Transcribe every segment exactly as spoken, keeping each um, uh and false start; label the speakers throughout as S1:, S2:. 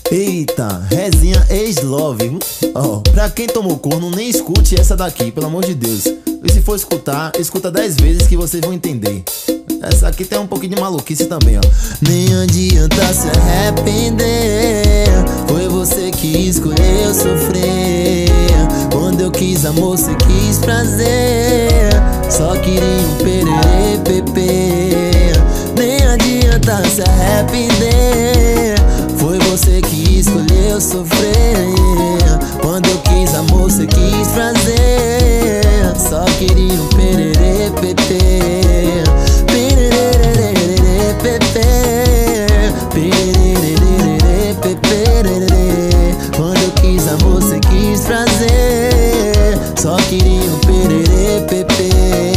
S1: Eita, resenha ex-love. Ó, oh, pra quem tomou corno, nem escute essa daqui, pelo amor de Deus. E se for escutar, escuta dez vezes que vocês vão entender. Essa aqui tem um pouquinho de maluquice também, ó. Nem adianta se arrepender, foi você que escolheu sofrer. Quando eu quis amor, você quis prazer, só queria um pererê, pepê. Nem adianta se arrepender, foi você que escolheu sofrer. Quando eu quis amor, você quis prazer, só queria um pererê, pepê. Pererê, pepê. Pererê, pepê. Quando eu quis amor, você quis prazer, só queria um pererê, pepê.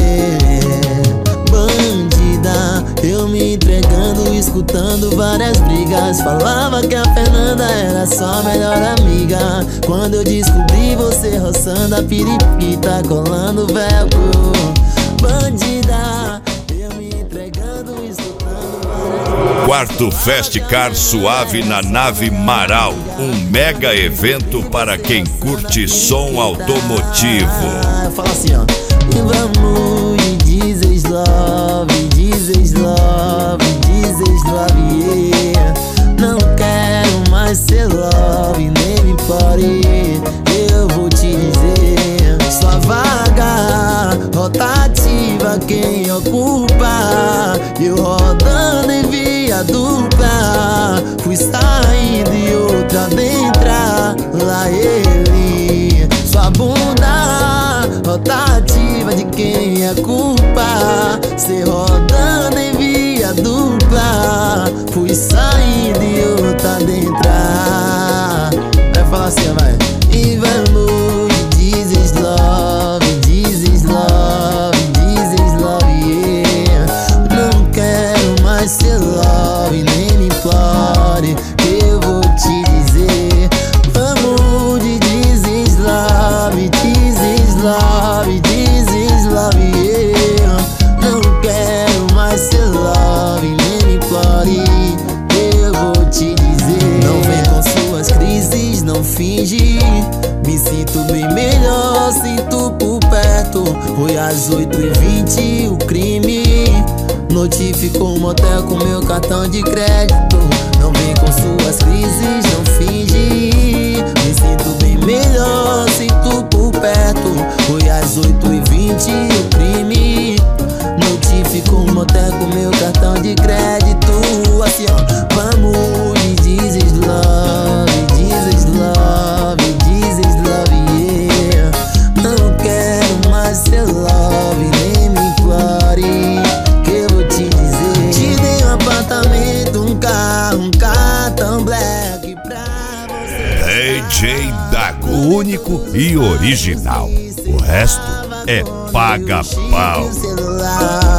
S1: Bandida, eu me entregando, escutando várias brigas. Falava que a Fernanda era só melhor amiga. Quando eu descobri você roçando a piripita, colando velcro. Bandida, eu me entregando, escutando várias...
S2: Quarto Festcar Suave na Nave Marau, um mega evento para quem curte som automotivo.
S1: Eu falo assim, ó. E vamos de Jesus Love, Jesus Love, Jesus Love, yeah. Não quero mais ser love, nem me pare. Eu vou te dizer, sua vaga rotativa quem ocupa. Eu rodando em via dupla, fui saindo e outra dentro. Lá ele, sua bunda rotativa de quem é culpa. Cê rodando em via dupla, fui saindo e outra dentro. Vai falar assim, vai. E vamos de Jesus Love, Jesus Love, Jesus Love, yeah. Não quero mais ser love, nem me implore, que eu vou te dizer. Vamos de Jesus Love, Jesus Love, Jesus Love, yeah. Não quero mais ser love, nem me implore, que eu vou te dizer. Não vem com suas crises, não finge. Me sinto bem melhor, sinto por perto. Foi às oito e vinte o crime. Notificou um motel com meu cartão de crédito. Não vem com suas crises, não finge. Me sinto bem melhor, sinto por perto. Foi às oito e vinte o crime. Notificou um motel com meu cartão de crédito. Assim, ó. Vamos de Jesus Love, Jesus Love, Jesus Love, yeah. Não quero mais ser love, nem me implore, que eu vou te dizer. Te dei um apartamento, um carro, um cartão black pra você.
S2: D J Dago, único e original. O resto é paga-pau.